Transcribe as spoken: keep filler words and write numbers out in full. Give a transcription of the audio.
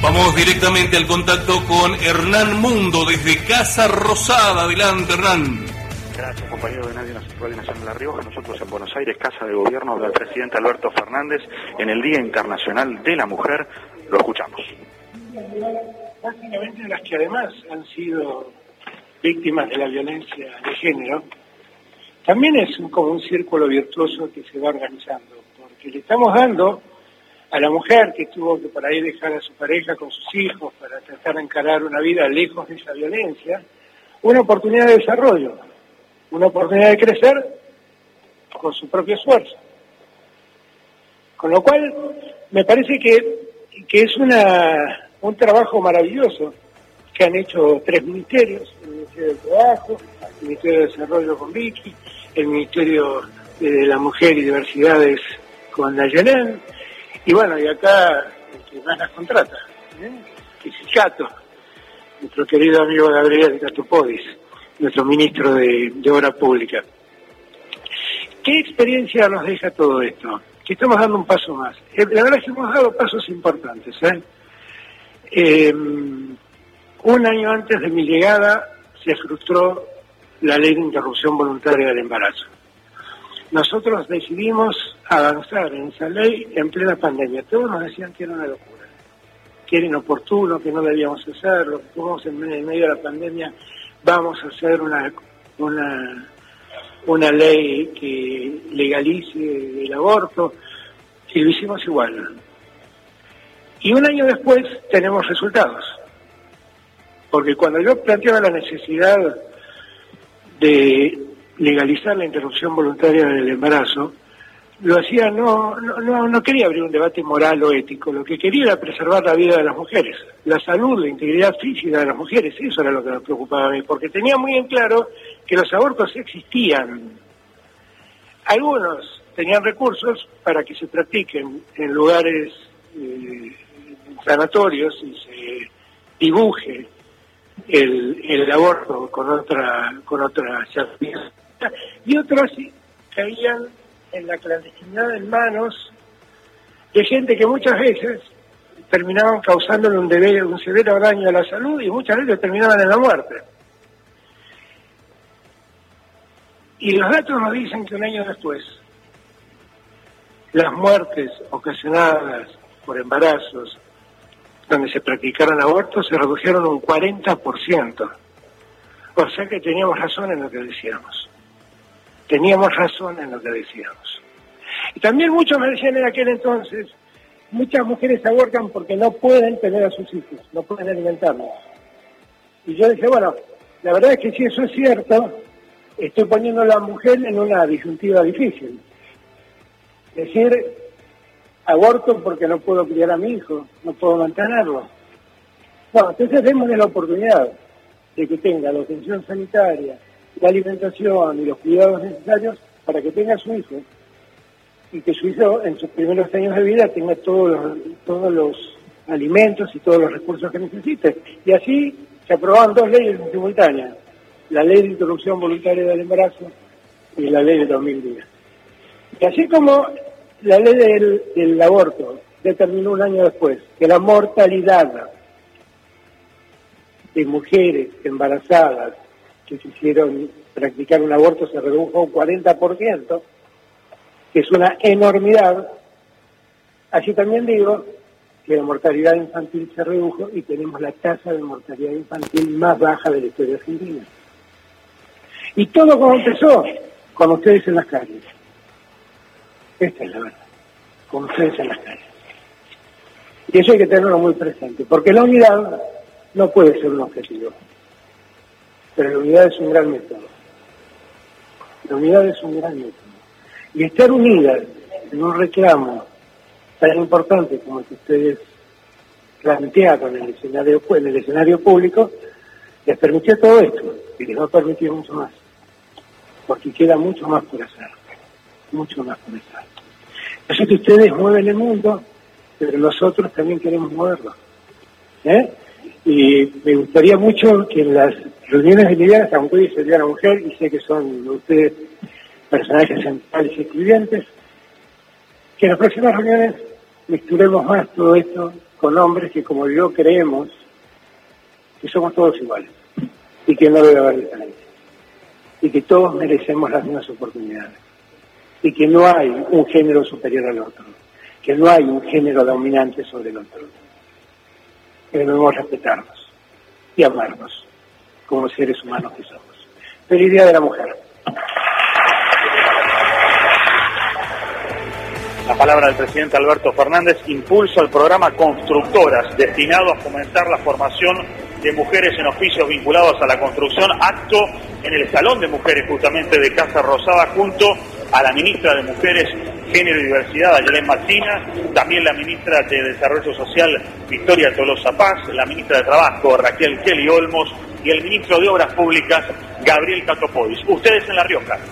Vamos directamente al contacto con Hernán Mundo desde Casa Rosada. Adelante, Hernán. Gracias, compañero de Radio Nacional La Rioja. Nosotros en Buenos Aires, Casa de Gobierno del presidente Alberto Fernández, en el Día Internacional de la Mujer. Lo escuchamos. Básicamente las que además han sido víctimas de la violencia de género, también es un, como un círculo virtuoso que se va organizando, porque le estamos dando a la mujer que tuvo que por ahí dejar a su pareja con sus hijos para tratar de encarar una vida lejos de esa violencia, una oportunidad de desarrollo, una oportunidad de crecer con su propio esfuerzo. Con lo cual, me parece que, que es una, un trabajo maravilloso que han hecho tres ministerios, el Ministerio del Trabajo, el Ministerio de Desarrollo con Vicky, el Ministerio de la Mujer y Diversidades con Nayelén, y bueno, y acá el que más las contrata, ¿eh? que es Cato, nuestro querido amigo Gabriel Catopodis, nuestro ministro de, de Obra Pública. ¿Qué experiencia nos deja todo esto? Que estamos dando un paso más. La verdad es que hemos dado pasos importantes. ¿eh? Eh, un año antes de mi llegada se frustró la ley de interrupción voluntaria del embarazo. Nosotros decidimos avanzar en esa ley en plena pandemia. Todos nos decían que era una locura, que era inoportuno, que no debíamos hacerlo, que estamos en medio de la pandemia, vamos a hacer una, una, una ley que legalice el aborto, y lo hicimos igual. Y un año después tenemos resultados, porque cuando yo planteaba la necesidad de legalizar la interrupción voluntaria del embarazo, lo hacía, no, no, no, no quería abrir un debate moral o ético, lo que quería era preservar la vida de las mujeres, la salud, la integridad física de las mujeres, eso era lo que me preocupaba a mí, porque tenía muy en claro que los abortos existían. Algunos tenían recursos para que se practiquen en lugares eh, sanatorios y se dibuje el, el aborto con otra, con otra certeza. Y otros caían en la clandestinidad en manos de gente que muchas veces terminaban causándole un, deber, un severo daño a la salud y muchas veces terminaban en la muerte. Y los datos nos dicen que un año después las muertes ocasionadas por embarazos donde se practicaron abortos se redujeron un cuarenta por ciento. O sea que teníamos razón en lo que decíamos. Teníamos razón en lo que decíamos. Y también muchos me decían en aquel entonces, muchas mujeres abortan porque no pueden tener a sus hijos, no pueden alimentarlos. Y yo dije, bueno, la verdad es que si eso es cierto, estoy poniendo a la mujer en una disyuntiva difícil. Es decir, aborto porque no puedo criar a mi hijo, no puedo mantenerlo. Bueno, entonces démosle la oportunidad de que tenga la atención sanitaria, la alimentación y los cuidados necesarios para que tenga a su hijo y que su hijo en sus primeros años de vida tenga todos los, todos los alimentos y todos los recursos que necesite. Y así se aprobaron dos leyes en simultánea, la ley de interrupción voluntaria del embarazo y la ley de dos mil diez. Y así como la ley del, del aborto determinó un año después que la mortalidad de mujeres embarazadas que quisieron practicar un aborto se redujo un cuarenta por ciento, que es una enormidad. Así también digo que la mortalidad infantil se redujo y tenemos la tasa de mortalidad infantil más baja de la historia argentina. Y todo como empezó, con ustedes en las calles. Esta es la verdad, con ustedes en las calles. Y eso hay que tenerlo muy presente, porque la unidad no puede ser un objetivo. Pero la unidad es un gran método. La unidad es un gran método. Y estar unidas en un reclamo tan importante como el que ustedes plantearon en el escenario, en el escenario público, les permitió todo esto, y les va a permitir mucho más. Porque queda mucho más por hacer. Mucho más por hacer. Yo sé que ustedes mueven el mundo, pero nosotros también queremos moverlo. ¿Eh? Y me gustaría mucho que en las reuniones de liderazgo, aunque hoy es el Día de la Mujer, y sé que son ustedes personajes centrales y excluyentes, que en las próximas reuniones mezclemos más todo esto con hombres que, como yo, creemos que somos todos iguales y que no debe haber diferencia y que todos merecemos las mismas oportunidades y que no hay un género superior al otro, que no hay un género dominante sobre el otro, que debemos respetarnos y amarnos como seres humanos que somos. Feliz Día de la Mujer. La palabra del presidente Alberto Fernández: impulso al programa Constructoras, destinado a fomentar la formación de mujeres en oficios vinculados a la construcción. Acto en el Salón de Mujeres justamente de Casa Rosada, junto a la ministra de Mujeres, Género y Diversidad, Ayelén Martina, también la ministra de Desarrollo Social, Victoria Tolosa Paz, la ministra de Trabajo, Raquel Kelly Olmos, y el ministro de Obras Públicas, Gabriel Catopodis. Ustedes en La Rioja.